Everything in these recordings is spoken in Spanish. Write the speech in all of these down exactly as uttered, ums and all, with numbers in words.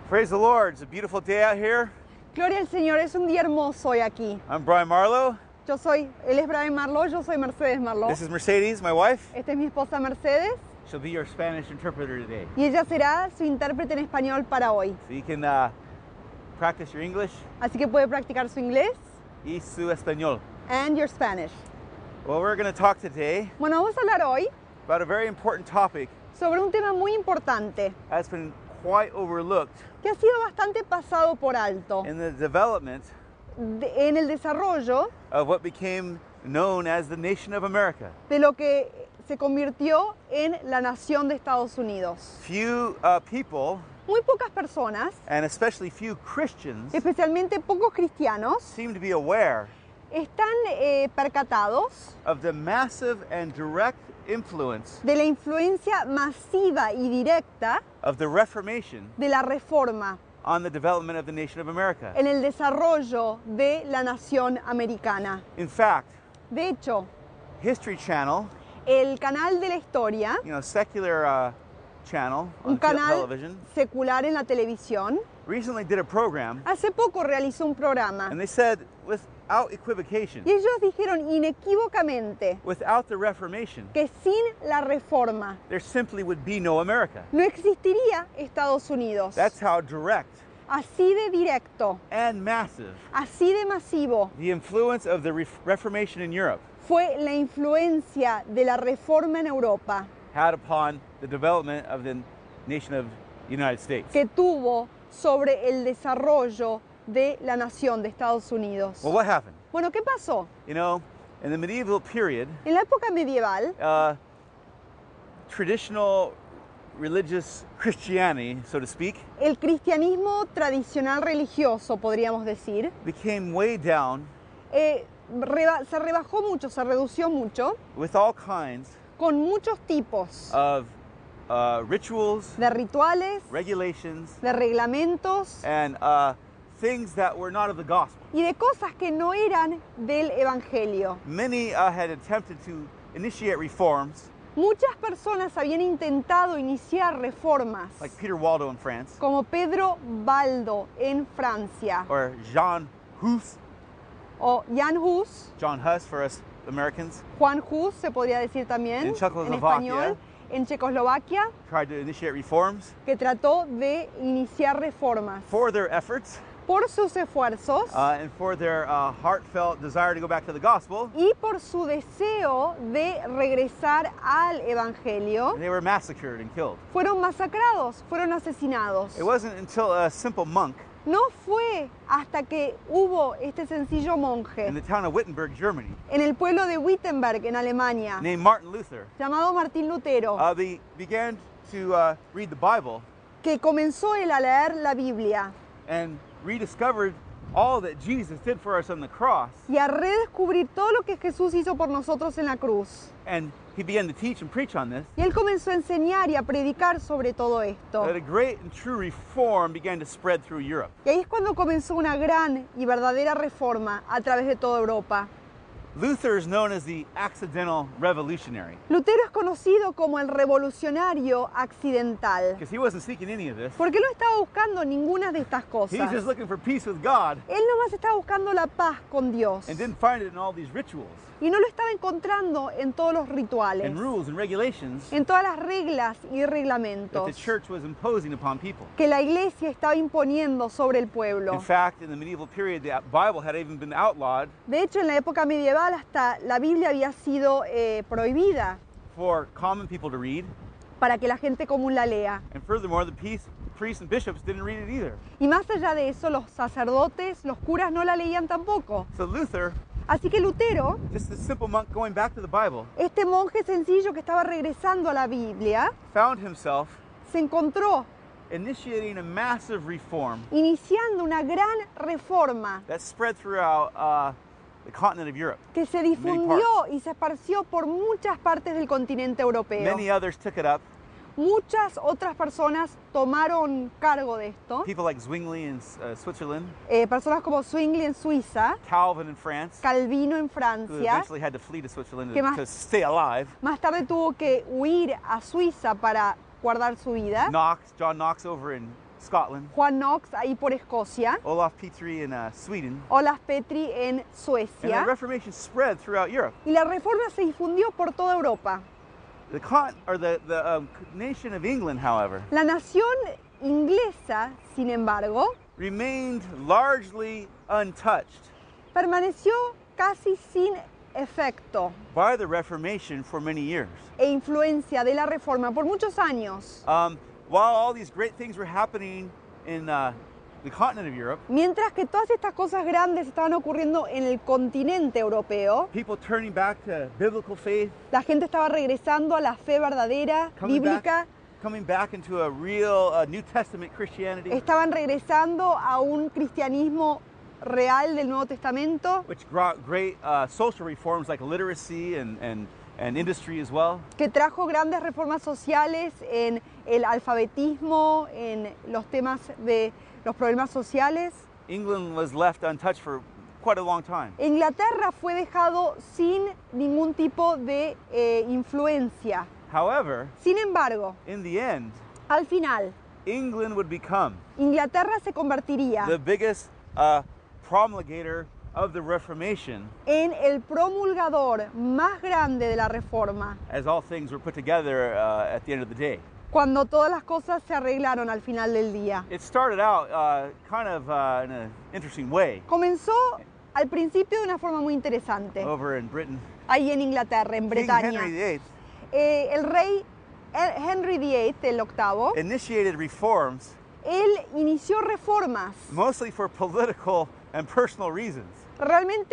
Praise the Lord. It's a beautiful day out here. Gloria al Señor, es un día hermoso hoy aquí. I'm Brian Marlowe. Yo soy, él es Brian Marlowe, yo soy Mercedes Marlowe. This is Mercedes, my wife. Esta es mi esposa Mercedes She'll be your Spanish interpreter today. y ella será su intérprete en español para hoy. So you can uh, practice your English Así que puede practicar su inglés y su español. and your Spanish. Well, we're going to talk today Bueno, vamos a hablar hoy about a very important topic sobre un tema muy importante that's been quite overlooked que ha sido bastante pasado por alto in the development de- en el desarrollo of what became known as the nation of America. de lo que se convirtió en la nación de Estados Unidos. Few uh, people, Muy pocas personas, and especially few Christians, especialmente pocos cristianos, seem to be aware están eh, percatados of the massive and direct influence de la influencia masiva y directa of the Reformation de la Reforma on the development of the nation of America. en el desarrollo de la nación americana. In fact, De hecho, History Channel, el canal de la historia, you know, secular uh, channel on un te- canal television, secular en la televisión, recently did a program, hace poco realizó un programa and they said, without equivocation, y ellos dijeron inequívocamente without the Reformation, que sin la Reforma there simply would be no America. no existiría Estados Unidos. That's how direct Así de directo, and massive así de masivo the influence of the Ref- Reformation in Europe fue la influencia de la Reforma en Europa had upon the development of the nation of the United States. que tuvo sobre el desarrollo de la nación de Estados Unidos. Well, what happened? Bueno, ¿qué pasó? You know, in the medieval period, En la época medieval, uh, traditional religious Christianity, so to speak, el cristianismo tradicional religioso, podríamos decir, became weighed down eh, reba- se rebajó mucho, se redució mucho, with all kinds con muchos tipos of uh, rituals, de rituales, regulations, de reglamentos and uh, things that were not of the gospel. y de cosas que no eran del Evangelio. Many uh, had attempted to initiate reforms, Muchas personas habían intentado iniciar reformas, like Peter Waldo in France, como Pedro Baldo en Francia, or Jean Hus, o Jan Hus, John Huss for us Americans, Juan Hus se podría decir también En en Checoslovaquia. español, en Checoslovaquia, tried to initiate reforms. que trató de iniciar reformas For their efforts por sus esfuerzos uh, and for their uh, heartfelt desire to go back to the gospel, y por su deseo de regresar al Evangelio, they were massacred and killed. fueron masacrados, fueron asesinados. It wasn't until a simple monk No fue hasta que hubo este sencillo in monje the town of Wittenberg, Germany, en el pueblo de Wittenberg, en Alemania, named Martin Luther, llamado Martín Lutero, uh, they began to uh, read the Bible que comenzó él a leer la Biblia and rediscovered all that Jesus did for us on the cross. y a redescubrir todo lo que Jesús hizo por nosotros en la cruz. And he began to teach and preach on this. Y él comenzó a enseñar y a predicar sobre todo esto. That a great and true reform began to spread through Europe. Y ahí es cuando comenzó una gran y verdadera reforma a través de toda Europa. Luther is known as the accidental revolutionary Lutero es conocido como el revolucionario accidental, because he wasn't seeking any of this. porque no estaba buscando ninguna de estas He's cosas. just looking for peace with God Él nomás estaba buscando la paz con Dios and didn't find it in all these rituals y no lo estaba encontrando en todos los rituales, and rules and regulations en todas las reglas y that the reglamentos church was imposing upon people. que la iglesia estaba imponiendo sobre el In pueblo. fact, in the medieval period, the Bible had even been outlawed De hecho, en la época medieval hasta la Biblia había sido eh, prohibida for common people to read. para que la gente común la lea. And furthermore, the peace, priests and bishops didn't read it either. Y más allá de eso, los sacerdotes, los curas no la leían tampoco. So Luther, Así que Lutero, just a simple monk going back to the Bible, este monje sencillo que estaba regresando a la Biblia, found himself se encontró initiating a massive reform iniciando una gran reforma that spread throughout uh, the continent of Europe. que se Many difundió parts. y se esparció por muchas partes del continente europeo. Many others took it up. Muchas otras personas tomaron cargo de esto. People like Zwingli in uh, Switzerland, Eh, personas como Zwingli en Suiza, Calvin in France, Calvino en who Francia, eventually had to flee to Switzerland ¿Qué to, más? to stay alive. más tarde tuvo que huir a Suiza para guardar su vida. Knox, John Knox over in Scotland, Juan Knox ahí por Escocia, Olaf Petri in uh, Sweden, Olaf Petri en and Suecia, the Reformation spread throughout Europe. y la reforma se difundió por toda Europa. The con- or the, the um, nation of England, however, La nación inglesa, sin embargo, remained largely untouched permaneció casi sin efecto by the Reformation for many years. e influencia de la reforma por muchos años. Um, while all these great things were happening in uh, the continent of Europe, Mientras que todas estas cosas grandes estaban ocurriendo en el continente europeo, people turning back to biblical faith, la gente estaba regresando a la fe verdadera, coming bíblica, back, coming back into a real uh, New Testament Christianity, estaban regresando a un cristianismo real del Nuevo Testamento, which brought great uh, social reforms like literacy and, and, and industry as well. que trajo grandes reformas sociales en el alfabetismo, en los temas de los problemas sociales. England was left untouched for quite a long time. Inglaterra fue dejado sin ningún tipo de eh, influencia. However, Sin embargo, in the end, al final, England would become Inglaterra se convertiría the biggest uh, promulgator of the Reformation en el promulgador más grande de la reforma, as all things were put together uh, at the end of the day. cuando todas las cosas se arreglaron al final del día. It started out uh, kind of uh, in an interesting way Comenzó al principio de una forma muy interesante, over in Britain. ahí en Inglaterra, en King Bretaña. Henry the Eighth Eh, el rey Henry the Eighth, el octavo, initiated reforms él inició reformas, mostly for political and personal reasons. realmente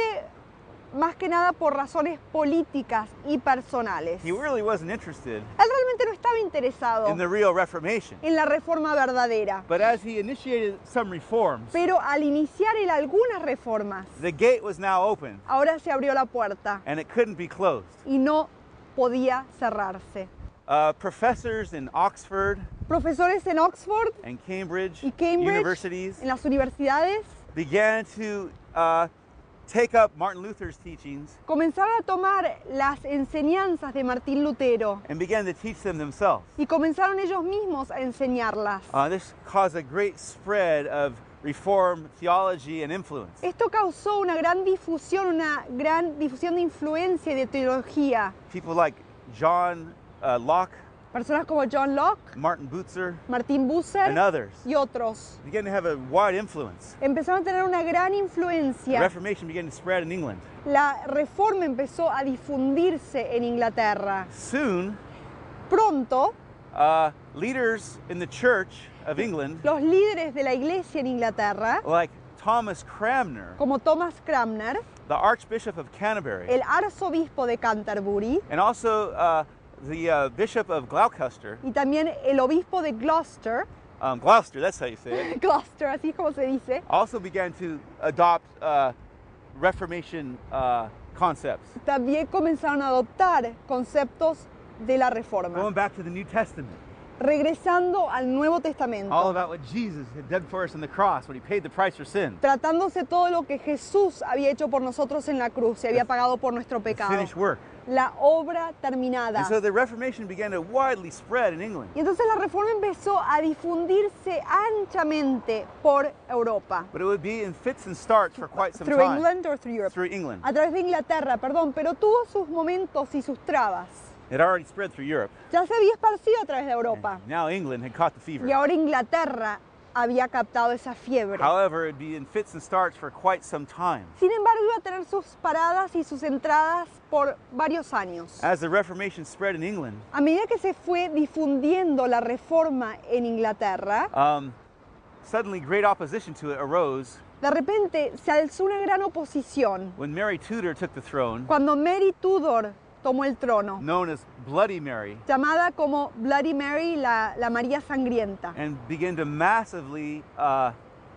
más que nada por razones políticas y personales. He really wasn't interested Él realmente no estaba interesado in the real Reformation. en la reforma verdadera, But as he initiated some reforms, pero al iniciar él algunas reformas, the gate was now open ahora se abrió la puerta and it couldn't be closed. y no podía cerrarse. Uh, professors in Oxford Profesores en Oxford and Cambridge, y Cambridge, universities en las universidades, began to uh, take up Martin Luther's teachings comenzaron a tomar las enseñanzas de Martín Lutero and began to teach them themselves. y comenzaron ellos mismos a enseñarlas. Uh, this caused a great spread of Reformed theology and influence. Esto causó una gran difusión, una gran difusión de influencia y de teología. People like John uh, Locke, Personas como John Locke, Martin Bucer, Martín and Bucer others y otros began to have a wide influence. empezaron a tener una gran The influencia. Reformation began to spread in England. La reforma empezó a difundirse en Inglaterra. Soon, Pronto, uh, leaders in the Church of England, los líderes de la iglesia en Inglaterra, like Thomas Cranmer, como Thomas Cranmer, the Archbishop of Canterbury, el arzobispo de Canterbury and also uh, the uh, Bishop of Gloucester, y también el obispo de Gloucester, um, Gloucester, that's how you say it, Gloucester, así es como se dice, also began to adopt uh, Reformation uh, concepts. también comenzaron a adoptar conceptos de la reforma, Going back to the New Testament, regresando al Nuevo all Testamento, about what Jesus had done for us on the cross when he paid the price for sin. tratándose todo lo que Jesús había hecho por nosotros en la cruz y había pagado por nuestro The pecado, finished work. la obra terminada. And so the Reformation began to widely spread in England. Y entonces la reforma empezó a difundirse anchamente por Europa. But it would be in fits and starts for quite some Through time. England or through Europe? Through England. A través de Inglaterra, perdón, pero tuvo sus momentos y sus trabas. It already spread through Europe. Ya se había esparcido a través de Europa. Now England had caught the fever. Y ahora Inglaterra había captado esa fiebre. However, it'd be in fits and starts for quite some time. Sin embargo, iba a tener sus paradas y sus entradas por varios años. As the Reformation spread in England, A medida que se fue difundiendo la reforma en Inglaterra, um, suddenly great opposition to it arose de repente se alzó una gran oposición when Mary Tudor took the throne, cuando Mary Tudor tomó el trono, known as Bloody Mary, llamada como Bloody Mary, la, la María Sangrienta, and began to massively uh,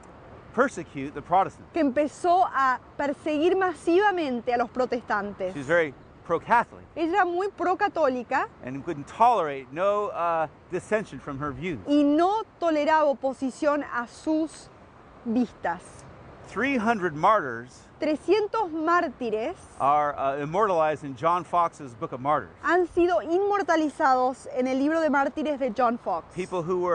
persecute the Protestants. que empezó a perseguir masivamente a los protestantes. She was very pro-Catholic Ella era muy pro-católica and wouldn't tolerate no uh, dissension from her views. y no toleraba oposición a sus vistas. three hundred martyrs trescientos mártires are uh, immortalized in John Fox's Book of Martyrs. han sido inmortalizados en el libro de mártires de John Fox. People who were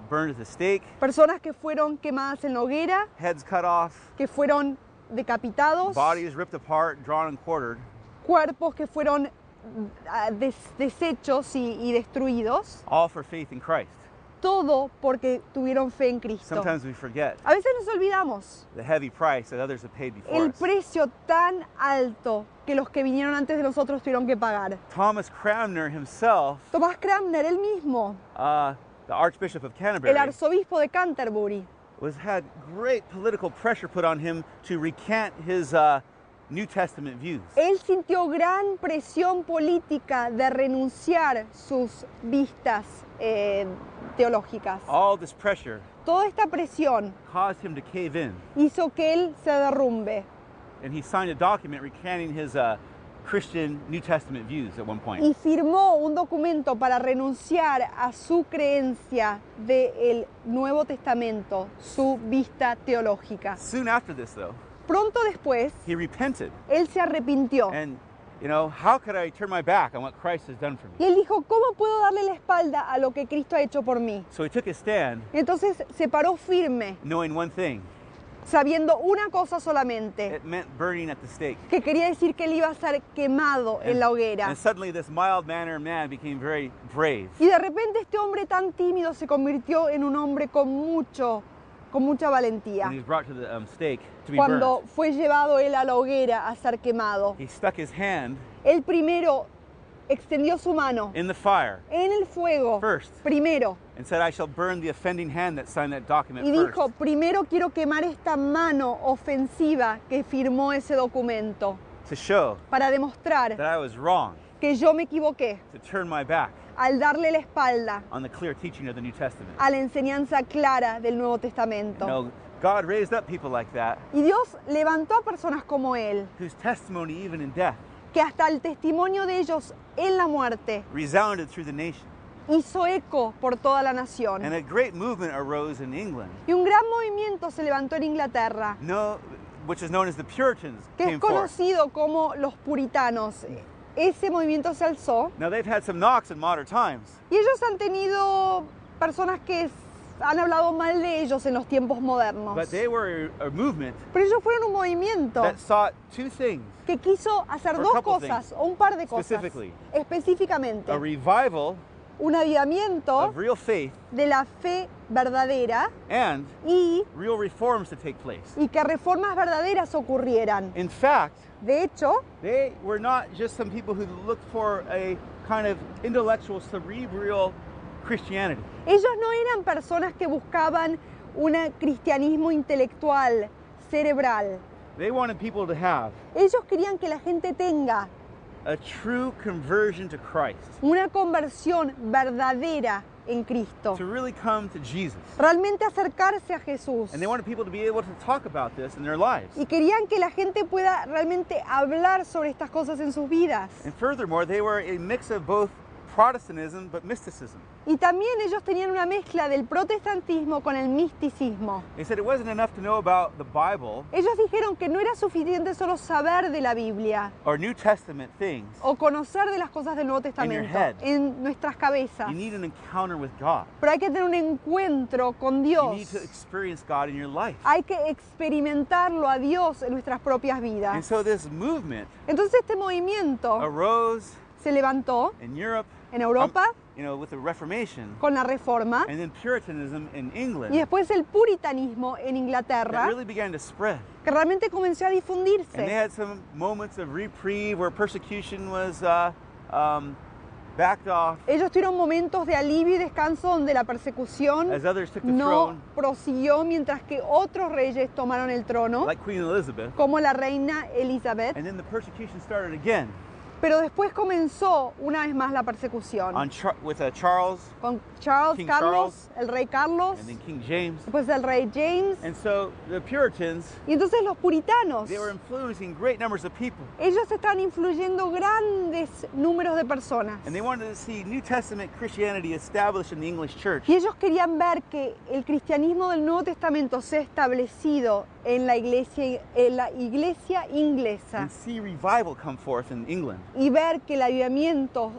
burned at the stake, personas que fueron quemadas en la hoguera, heads cut off, que fueron decapitados, bodies ripped apart, drawn and quartered, cuerpos que fueron ah, des- deshechos y, y destruidos, all for faith in Christ. todo porque tuvieron fe en Cristo. Sometimes we forget A veces nos olvidamos the heavy price that others have paid before el us. precio tan alto que los que vinieron antes de nosotros tuvieron que pagar. Thomas Cranmer himself, Tomás Cranmer, él mismo, uh, the Archbishop of el Canterbury, arzobispo de Canterbury, was had great political pressure put on him to recant his uh, New Testament views. él sintió gran presión política de renunciar sus vistas eh, teológicas. All this pressure Toda esta presión caused him to cave in, hizo que él se derrumbe and he signed a document recanting his uh, Christian New Testament views at one point. y firmó un documento para renunciar a su creencia del Nuevo Testamento, su vista teológica. Soon after this, though, Pronto después, he repented, él se arrepintió. and you know, how could I turn my back on what Christ has done for me? Y él dijo, ¿cómo puedo darle la espalda a lo que Cristo ha hecho por mí? So he took his stand, Entonces se paró firme, knowing one thing: sabiendo una cosa solamente, it meant burning at the stake. que quería decir que él iba a ser quemado en la hoguera. And suddenly, this mild-mannered man became very brave. Y de repente este hombre tan tímido se convirtió en un hombre con mucho, con mucha valentía. When he was brought to the um, stake to be Cuando burned, fue llevado él a la hoguera a ser quemado, he stuck his hand él primero extendió su mano in the fire en el fuego, first primero, and said, "I shall burn the offending hand that signed that document y dijo, first, primero quiero quemar esta mano ofensiva que firmó ese documento, to show para demostrar that I was wrong, que yo me equivoqué to turn my back al darle la espalda on the clear teaching of the New Testament." a la enseñanza clara del Nuevo Testamento. You know, God raised up people like that, Y Dios levantó a personas como él, whose testimony, even in death, que hasta el testimonio de ellos en la muerte resounded through the nation. hizo eco por toda la nación. And a great movement arose in England, Y un gran movimiento se levantó en Inglaterra, no, which is known as the Puritans, que es came forth. conocido como los puritanos. Ese movimiento se alzó Now, they've had some knocks in modern times, y ellos han tenido personas que s- han hablado mal de ellos en los tiempos modernos. but they were a, a movement Pero ellos fueron un movimiento that sought two things: que quiso hacer Or a dos couple cosas, o un par de cosas, specifically. específicamente. a revival Un avivamiento of real faith de la fe verdadera and y, real reforms to take place. y que reformas verdaderas ocurrieran. In fact, De hecho, they were not just some people who looked for a kind of intellectual, cerebral Christianity. ellos no eran personas que buscaban un cristianismo intelectual, cerebral. They wanted people to have Ellos querían que la gente tenga a true conversion to Christ, una conversión verdadera en Cristo. to really come to Jesus. Realmente acercarse a Jesús. And they wanted people to be able to talk about this in their lives. Y querían que la gente pueda realmente hablar sobre estas cosas en sus vidas. And furthermore, they were a mix of both Protestantism but mysticism. Y también ellos tenían una mezcla del protestantismo con el misticismo. They said it wasn't enough to know about the Bible Ellos dijeron que no era suficiente solo saber de la Biblia or New Testament things. o conocer de las cosas del Nuevo Testamento head. en nuestras cabezas. You need an encounter with God. Pero hay que tener un encuentro con You need Dios. to experience God in your life. Hay que experimentarlo a Dios en nuestras propias And vidas. so this movement Entonces este movimiento arose se levantó in Europe, en Europa um, you know, with the Reformation, con la Reforma and then Puritanism in England y después el puritanismo en that Inglaterra, really began to spread. que realmente comenzó a And they difundirse. had some moments of reprieve where persecution was uh, um, backed off Ellos tuvieron momentos de alivio y descanso donde la persecución as others took the no throne, prosiguió mientras que otros reyes tomaron el trono, like Queen Elizabeth. como la reina Elizabeth. And then the persecution started again Pero después comenzó una vez más la persecución on Char- with uh, Charles con Charles, King Carlos, el rey Carlos, and then King James. después el rey James. And so the Puritans, Y entonces los puritanos, they were influencing great numbers of people. ellos estaban influyendo grandes números de personas. And they wanted to see New Testament Christianity established in the English church. Y ellos querían ver que el cristianismo del Nuevo Testamento sea establecido en la iglesia, en la iglesia inglesa And see revival come forth in England. y ver que el avivamiento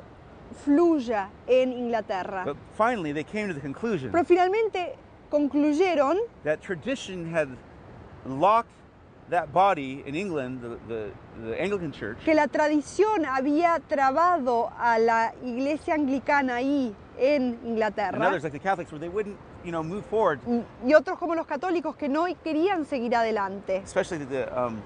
fluya en Inglaterra. But finally, they came to the conclusion Pero finalmente concluyeron that tradition had locked that body in England, the, the, the Anglican Church, que la tradición había trabado a la iglesia anglicana ahí en and Inglaterra, others like the Catholics, where they wouldn't, you know, move forward, y y otros como los católicos que no querían seguir adelante, especially the um,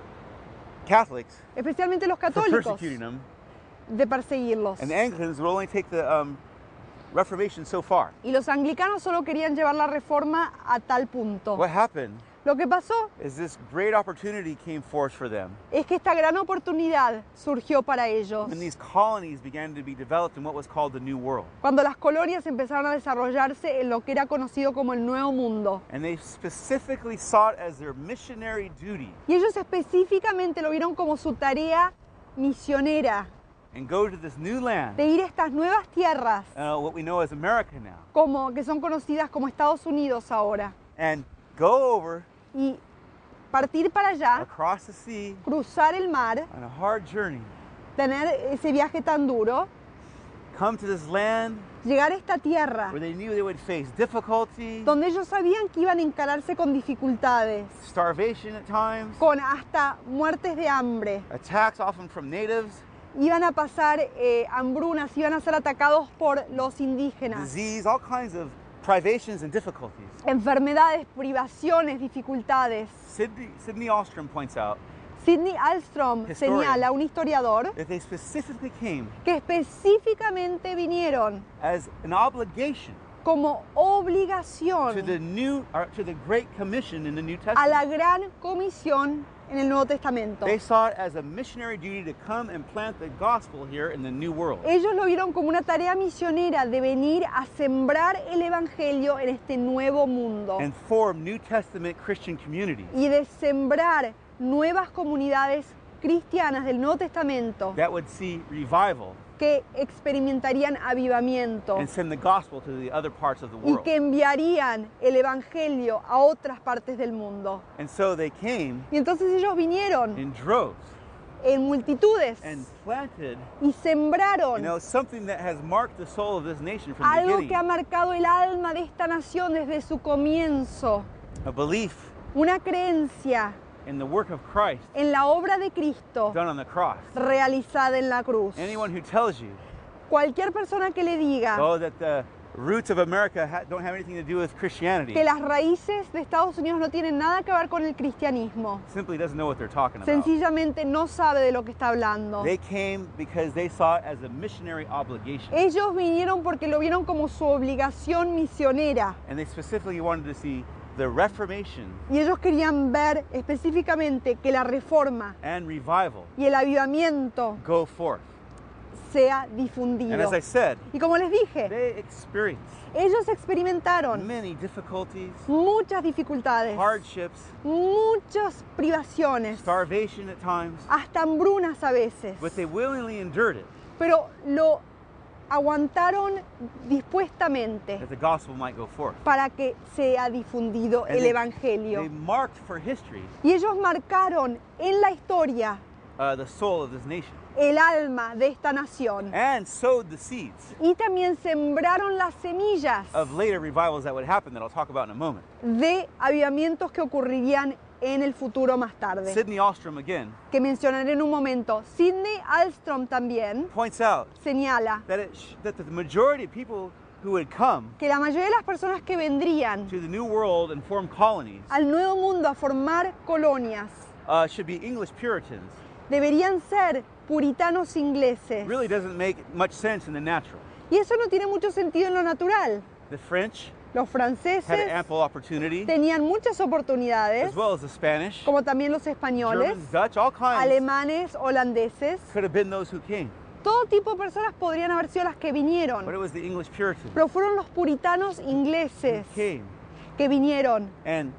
Catholics, especialmente los for católicos, persecuting them. de perseguirlos. And the Anglicans would only take the um, Reformation so far. Y los anglicanos solo querían llevar la reforma a tal punto. What happened Lo que pasó is this great opportunity came forth for them es que esta gran oportunidad surgió para ellos. when these colonies began to be developed in what was called the New World. Cuando las colonias empezaron a desarrollarse en lo que era conocido como el Nuevo Mundo. And they specifically sought as their missionary duty Y ellos específicamente lo vieron como su tarea misionera, and go to this new land, de ir a estas nuevas tierras, uh, what we know as America now, como, que son conocidas como Estados Unidos ahora, and go over y partir para allá, across the sea cruzar el mar, on a hard journey, tener ese viaje tan duro, come to this land llegar a esta tierra, where they knew they would face difficulty, donde ellos sabían que iban a encararse con dificultades, starvation at times, con hasta muertes de hambre, attacks often from natives, iban a pasar eh, hambrunas, iban a ser atacados por los indígenas, disease, all kinds of privations and difficulties. enfermedades, privaciones, dificultades. Sidney, Sidney Ostrom points out Sidney Alstrom Historian. señala, un historiador, that they specifically came que específicamente vinieron as an obligation como to the obligación new, or to the Great Commission in the New a la Testament. gran comisión en el Nuevo Testamento. They saw it as a missionary duty to come and plant the gospel here in the New World. Ellos lo vieron como una tarea misionera de venir a sembrar el Evangelio en este nuevo mundo And form New Testament Christian communities y de sembrar nuevas comunidades cristianas del Nuevo Testamento that would see revival que experimentarían avivamiento and send the gospel to the other parts of the y world. que enviarían el Evangelio a otras partes del mundo. And so they came Y entonces ellos vinieron in droves en multitudes and planted, y you sembraron know, something that has marked the soul of this nation from the algo beginning. que ha marcado el alma de esta nación desde su comienzo, A belief una creencia in the work of Christ en la obra de Cristo done on the cross. realizada en la cruz. Anyone who tells you, Cualquier persona que le diga oh, that the roots of America ha- don't have anything to do with Christianity que las raíces de Estados Unidos no tienen nada que ver con el cristianismo, simply doesn't know what they're talking about. sencillamente no sabe de lo que está hablando. They came because they saw it as a missionary obligation. Ellos vinieron porque lo vieron como su obligación misionera And they specifically wanted to see the Reformation y ellos querían ver específicamente que la reforma and revival y el avivamiento go forth. sea And difundido. as I said, Y como les dije, they experienced ellos experimentaron many difficulties, muchas dificultades, hardships, muchas privaciones, starvation at times, hasta hambrunas a veces, but they willingly endured it pero lo aguantaron dispuestamente that the gospel might go forth. para que sea difundido And el they- Evangelio. They marked for history Y ellos marcaron en la historia uh, the soul of this nation el alma de esta nación and sowed the seeds y también sembraron las semillas of later revivals that would happen that I'll talk about in a moment. de avivamientos que ocurrirían en el futuro más tarde, Sidney Ostrom again que mencionaré en un momento. Sidney Alstrom también points out señala that, it sh- that the majority of people who would come que la mayoría de las personas que vendrían to the New World and form colonies al Nuevo Mundo a formar colonias uh, should be English Puritans deberían ser puritanos ingleses. really doesn't make much sense in the natural. Y eso no tiene mucho sentido en lo natural. The French Los had franceses ample opportunity, tenían muchas oportunidades, as well as the Spanish, como también los españoles, Germans, Dutch, all kinds alemanes, holandeses. could have been those who came. Todo tipo de personas podrían haber sido las que But vinieron, it was the English Puritans pero fueron los puritanos who ingleses came que vinieron and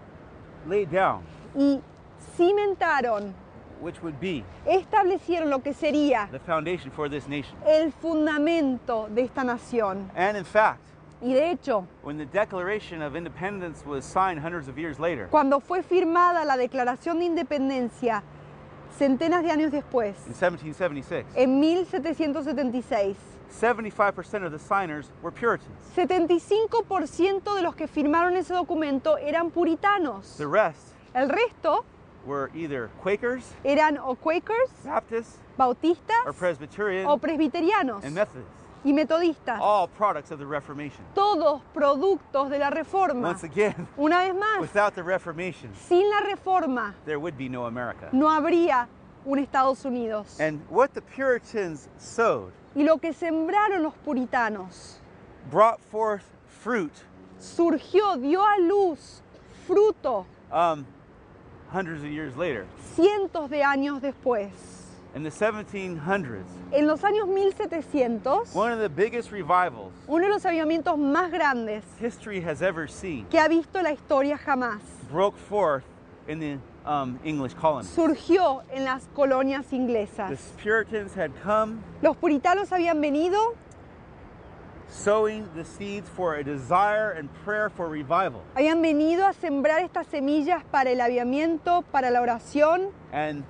laid down, y cimentaron, which would be establecieron lo que sería the foundation for this nation. el fundamento de esta nación. And in fact, Y de hecho, when the Declaration of Independence was signed hundreds of years later, cuando fue firmada la Declaración de Independencia, centenas de años después, in seventeen seventy-six, en mil setecientos setenta y seis, seventy-five percent of the signers were Puritans. setenta y cinco por ciento de los que firmaron ese documento eran puritanos. The rest El resto were either Quakers, eran o Quakers, Baptists, bautistas or Presbyterian, o presbiterianos and Methodists, y metodistas. all products of the Reformation. Todos productos de la Reforma. Once again, Una vez más, without the Reformation, sin la Reforma there would be no America. no habría un Estados Unidos. And what the Puritans sowed Y lo que sembraron los puritanos brought forth fruit surgió, dio a luz fruto um, hundreds of years later. cientos de años después. In the seventeen hundreds, En los años mil setecientos, one of the biggest revivals uno de los avivamientos más grandes history has ever seen que ha visto la historia jamás broke forth in the um, English colonies. surgió en las colonias The inglesas. Puritans had come Los puritanos habían venido, sowing the seeds for a desire and prayer for revival. habían venido a sembrar estas semillas para el avivamiento, para la oración, And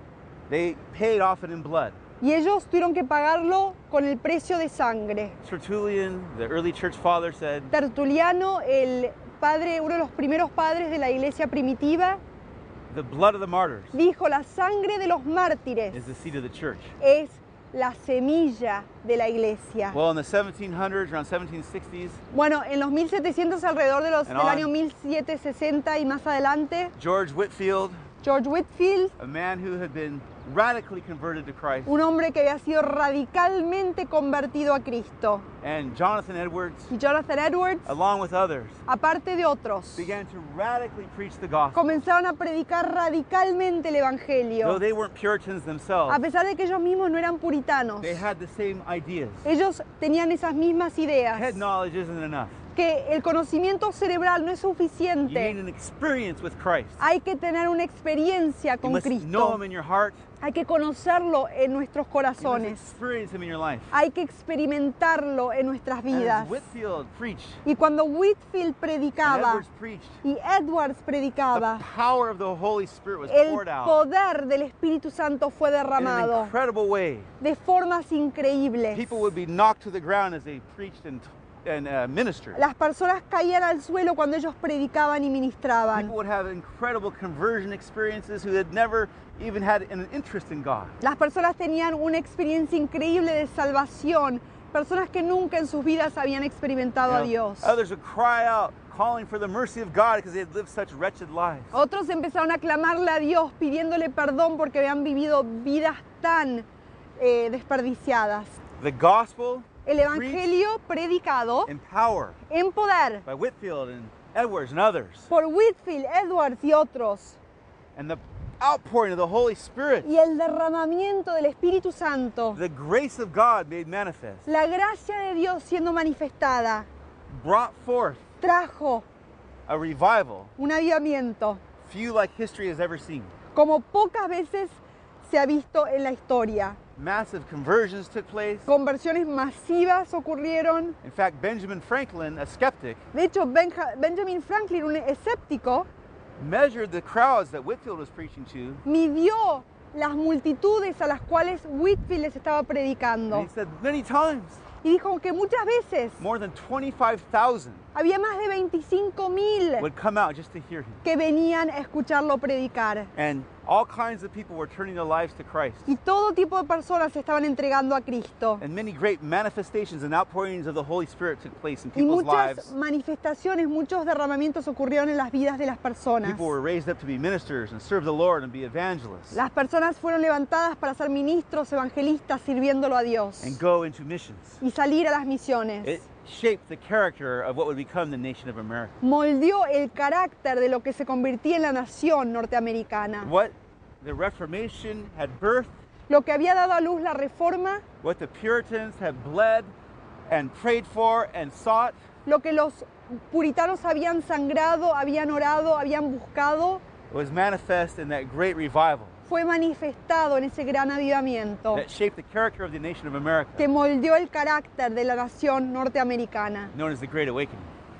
they paid off it in blood. y ellos tuvieron que pagarlo con el precio de sangre. Tertullian, the early church father, said, Tertuliano, el padre, uno de los primeros padres de la iglesia primitiva, the blood of the martyrs dijo: la sangre de los mártires is the seed of the church. es la semilla de la iglesia. Well, in the seventeen hundreds, around seventeen sixties, Bueno, en los mil setecientos, alrededor de los, And del on. año mil setecientos sesenta y más adelante, George Whitefield, George Whitefield, a man who had been radically converted to Christ, un hombre que había sido radicalmente convertido a Cristo, and Jonathan Edwards, y Jonathan Edwards, along with others, aparte de otros, began to radically preach the gospel. comenzaron a predicar radicalmente el Though Evangelio. they weren't Puritans themselves, A pesar de que ellos mismos no eran puritanos, they had the same ideas. ellos tenían esas mismas ideas, Head knowledge isn't enough. que el conocimiento cerebral no es You need suficiente. an experience with Christ. Hay que tener una experiencia You con must know Cristo. Him in your heart. Hay que conocerlo en nuestros You must corazones. experience Him in your life. Hay que experimentarlo en nuestras And vidas. as Whitefield preached, Y cuando Whitefield and predicaba Edwards preached, y Edwards the predicaba, power of the Holy Spirit was el poured out poder del Espíritu Santo fue in an derramado incredible way. de formas increíbles. People would be knocked to the ground as they preached and, and uh, ministered. Las personas caían al suelo cuando ellos predicaban y ministraban. People would have incredible conversion experiences who had never even had an interest in God. Las personas tenían una experiencia increíble de salvación. Personas que nunca en sus vidas habían experimentado a You know, Dios. others would cry out, calling for the mercy of God because they had lived such wretched lives. Otros empezaron a clamarle a Dios pidiéndole perdón porque habían vivido vidas tan eh, desperdiciadas. The gospel El Evangelio predicado in power en poder by Whitefield and Edwards and others, por Whitefield, Edwards y otros, and the outpouring of the Holy Spirit, y el derramamiento del Espíritu Santo, the grace of God made manifest, la gracia de Dios siendo manifestada, brought forth trajo a revival un avivamiento few like history has ever seen. como pocas veces se ha visto en la historia. Massive conversions took place. Conversiones masivas ocurrieron. In fact, Benjamin Franklin, a skeptic, De hecho, Benja- Benjamin Franklin, un escéptico, measured the crowds that Whitefield was preaching to, midió las multitudes a las cuales Whitefield les estaba and predicando. he said many times, Y dijo que muchas veces more than twenty-five thousand había más de veinticinco mil would come out just to hear him. que venían a escucharlo predicar. And all kinds of people were turning their lives to Christ. Y todo tipo de personas se estaban entregando a Cristo. And many great manifestations and outpourings of the Holy Spirit took place in Y people's muchas lives. manifestaciones, muchos derramamientos ocurrieron en las vidas de las personas. People were raised up to be ministers and serve the Lord and be evangelists Las personas fueron levantadas para ser ministros, evangelistas, sirviéndolo a Dios and go into missions. y salir a las misiones. It shaped the character of what would become the nation of America. Moldeó el carácter de lo que se convertía en la nación norteamericana. What the Reformation had birthed, Lo que había dado a luz la Reforma, what the Puritans had bled and prayed for and sought, lo que los puritanos habían sangrado, habían orado, habían buscado, was manifest in that great revival fue manifestado en ese gran avivamiento that shaped the character of the nation of America, que moldeó el carácter de la nación norteamericana, known as the Great Awakening.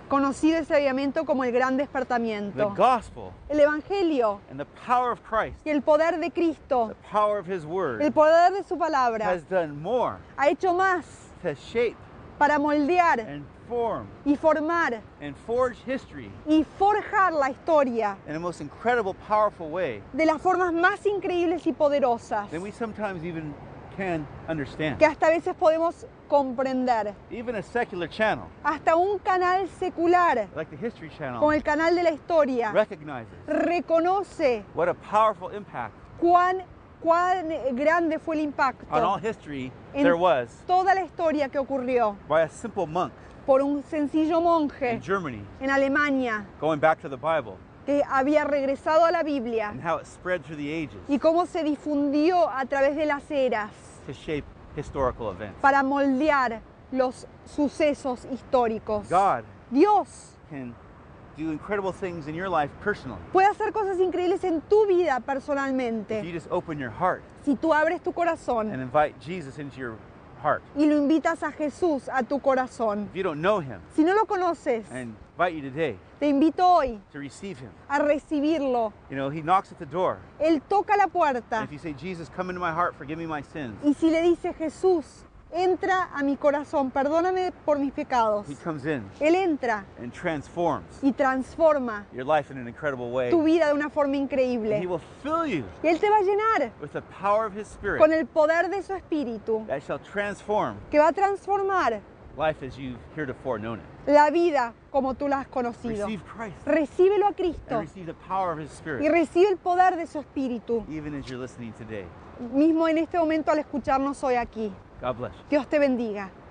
conocido ese avivamiento como el Gran The Despertamiento. gospel El Evangelio and the power of Christ, y el poder de Cristo, the power of His Word, el poder de su palabra, has done more ha hecho más to shape para moldear and form y formar and forge history y forjar la historia in a most incredible, powerful way de las formas más increíbles y poderosas than we sometimes even can understand. que hasta a veces podemos comprender. Even a secular channel, Hasta un canal secular, like the History Channel, como el canal de la historia, recognizes reconoce what a powerful impact cuán, cuán grande fue el impacto on all history en there was toda la historia que ocurrió by a simple monk por un sencillo monje in Germany en Alemania going back to the Bible que había regresado a la Biblia and how it spread through the ages y cómo se difundió a través de las eras to shape historical events. para moldear los sucesos históricos. God Dios can do incredible things in your life personally puede hacer cosas increíbles en tu vida if you personalmente just open your heart si tú abres tu and corazón invite Jesus into your heart. y lo invitas a Jesús a tu corazón. If you don't know Him, Si no lo conoces, I invite you today te invito hoy to receive Him. a recibirlo. You know, He knocks at the door. Él toca la And puerta if you say, Jesus, come into my heart, forgive me my sins, y si le dice Jesús, entra a mi corazón, perdóname por mis pecados. He comes in Él entra and transforms y transforma your life in an incredible way. tu vida de una forma And He increíble. will fill you Y Él te va a llenar with the power of His Spirit con el poder de su espíritu that shall transform que va a transformar life as you've heretofore known it. la vida como tú la has conocido. Receive Christ Recíbelo a and Cristo receive the power of His y Spirit, recibe el poder de su espíritu, even as you're listening today. mismo en este momento al escucharnos hoy aquí. God bless you. Dios te bendiga.